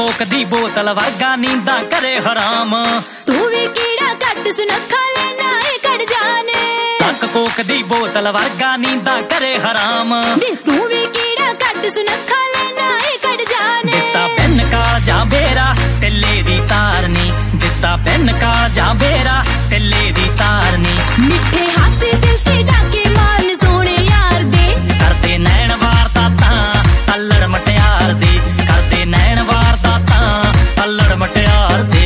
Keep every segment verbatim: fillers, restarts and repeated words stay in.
Coke दी बोतल वर्गा नींदा करे हराम। तू भी कीड़ा कट सुनखा लेना है कट जाने। तक कोक दी बोतल वर्गा नींदा करे हराम। तू भी कीड़ा कट सुनखा लेना है कट जाने। दिता पेन काल जा बेरा तिल्ले दी तारनी। दिता पेन काल जा बेरा तिल्ले दी तारनी। मिठे हाथे दिल से डाके मारन सोने यार दे। करते नैन वारदाता अल्लड़ मटियार दे। करते नैन वारदाता अल्लड़ मटियार दे।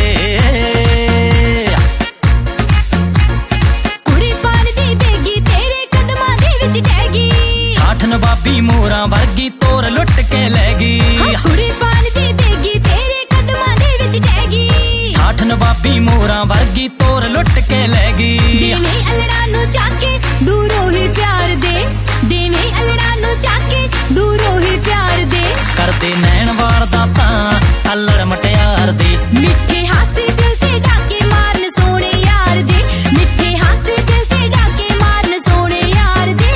कुड़ी पान दी बेगी तेरे कदमां दे विच टैगी। काठ नवाबी मोरा वर्गी तोर लुट के लैगी। कुड़ी पान दी बेगी तेरे कदमां दे विच टैगी। काठ नवाबी मोरा वर्गी तोर लुट के लैगी। देवे अल्लड़ा नू चाके दूरों ही प्यार दे। देवे अल्लड़ा नू चाके दूरों ही प्यार दे। करते नैन वारदाता अल्लड़ मटियार दे। मिठे हासे दिल ते डाके मारन सोने यार दे। मिठे हासे दिल ते डाके मारन सोने यार दे।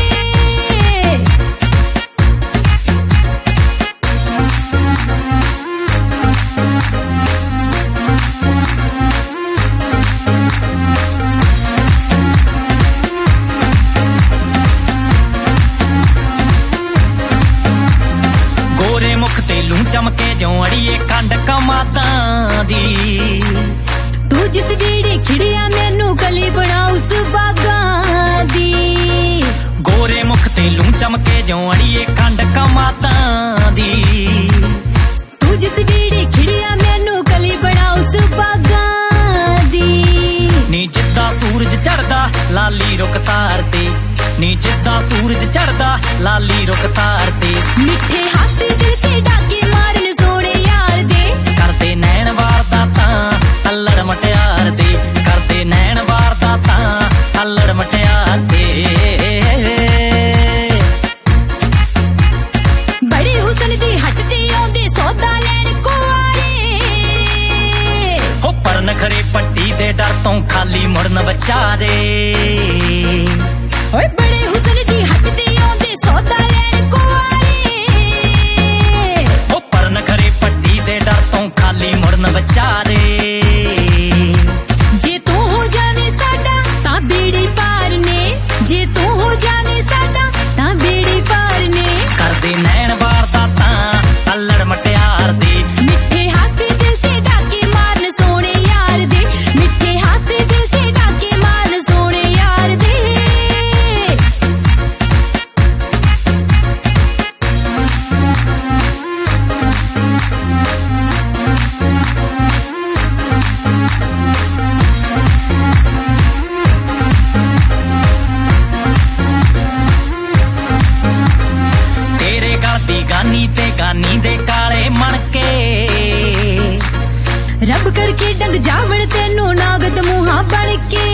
गोरे मुख ते लू चमके जो अड़िए कंड कमादां दी। तू जिस बीड़ी खिड़िया मैनू कली बनाऊ सुबागां दी। गोरे मुख ते लू चमके जो अड़िए कंड कमादां दी। तू जिस बीड़ी खिड़िया मैनू कली बनाऊ सुबागां दी। नी जिद्दा सूरज चढ़दा लाली रुखसार ते। नी जिद्दा सूरज चढ़दा लाली रुखसार ते। मिठे हासे दिल ते डाके मारन सोने यार दे। करते नैन वारदाता अल्लड़ मटियार दे। करते नैन वारदाता अल्लड़ मटियार दे। बड़े हुसन दी हटते आउंदे सौदा लैण कुआरे। हो पर नखरे पट्टी दे डर तो खाली मुड़न बचारे। ओए बड़े हुसन दी हटते आउंदे सौदा लैण कुआरे। हो पर नखरे पट्टी दे डर तो खाली मुड़न बचारे। जे तू हो जावे साडा तां बेड़ी पार ने। जे तू हो जावे साडा तां बेड़ी पार ने। करदे नैन वारदाता अल्लड़ मटियार दे। मिठे हासे दिल ते डाके मारन सोने यार दे। मिठे हासे दिल ते डाके मारन सोने यार दे। तेरे गल दी गानी ते गानी दे काले मणके। रब करके डंग जावण तेनू नागत मुहा बन के।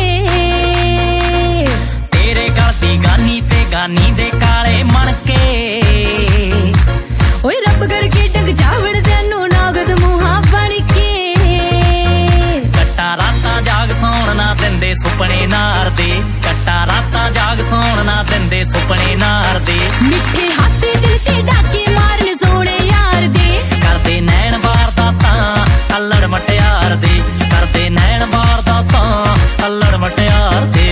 तेरे गल दी गानी ते गानी दे काले मणके। ओए रब करके डंग जावण तेनू नागत मुहा बन के। कट्टा रातां जाग सौण ना दिंदे सुपने नार दे। कट्टा रातां जाग सौण ना दिंदे सुपने नार दे। मिठे हासे दिल ते डाके मारन सोने यार दे। करदे नैन वारदाता अल्लड़ मटियार दे। करदे नैन वारदाता अल्लड़ मटियार दे।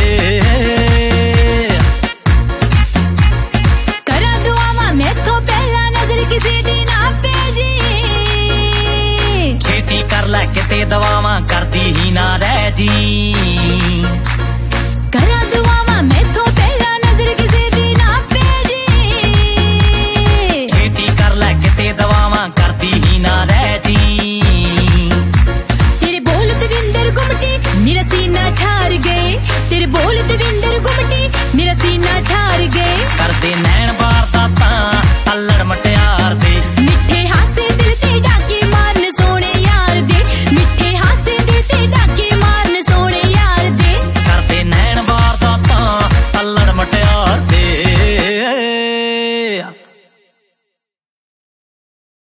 करा दुआवां मैथों पहला नजर किसी दी ना पेजी। छेती कर लै किते दवावां करदी ही ना रह जी।